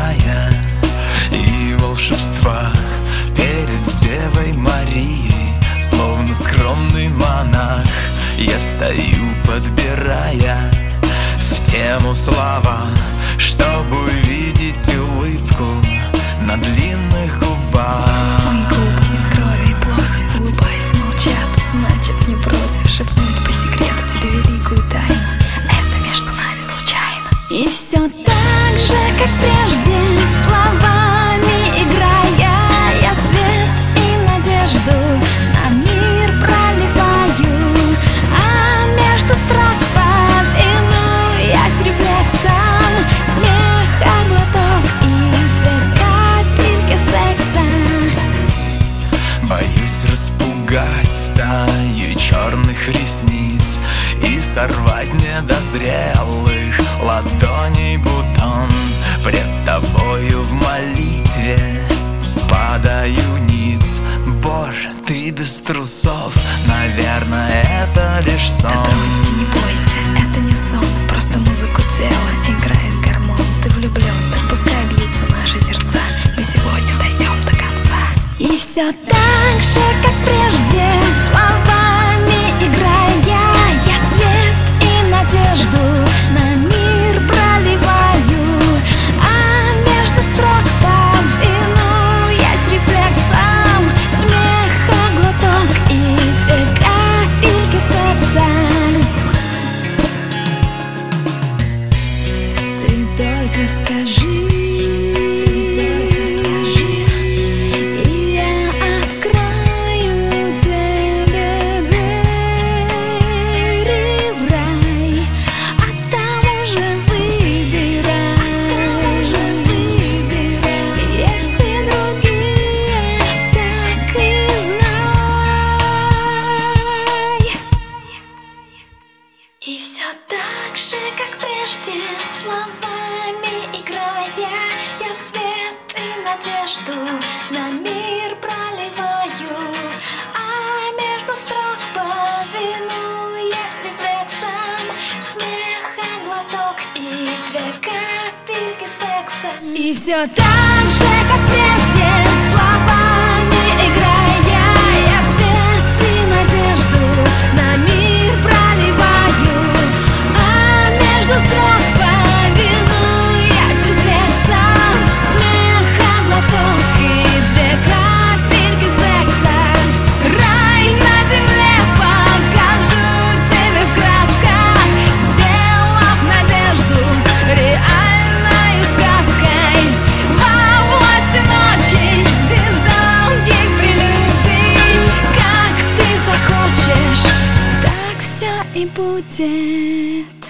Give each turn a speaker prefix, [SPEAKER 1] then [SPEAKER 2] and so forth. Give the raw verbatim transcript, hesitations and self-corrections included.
[SPEAKER 1] рая и волшебства перед Девой Марией. Словно скромный монах я стою, подбирая в тему слова, чтобы увидеть улыбку на длинных губах.
[SPEAKER 2] Мои губы из крови и плоти, улыбаясь, молчат, значит не против шепнуть по секрету тебе великую тайну. Это между нами случайно. И все так же, как прежде, словами играя, я свет и надежду на мир проливаю, а между строк повинуясь рефлексом, смех, глоток и две капельки секса.
[SPEAKER 1] Боюсь распугать стаю черных ресниц и сорвать недозрелых ладоней бутон. Пред тобою в молитве падаю ниц. Боже, ты без трусов, наверное, это лишь сон.
[SPEAKER 2] Да брось, не бойся, это не сон, просто музыку тела играет гормон. Ты влюблен, так пускай бьются наши сердца, мы сегодня дойдем до конца. И все так же, как прежде, словами играя, я свет и надежду на мир проливаю, а между строк повинуясь рефлексом, смех, глоток и две капельки секса. Ты только скажи, и все так же, как прежде, словами играя, я свет и надежду на мир проливаю, а между строк повинуясь рефлексом, смех, глоток и две капельки секса. И все так же, как прежде, словами играя, я свет и надежду на мир проливаю, а между строк повинуясь рефлексом, смех, глоток и две капельки секса. Рай на земле покажу тебе в красках, сделав надежду реальной сказкой. Во власти ночи, без долгих прелюдий, как ты захочешь, так все и будет.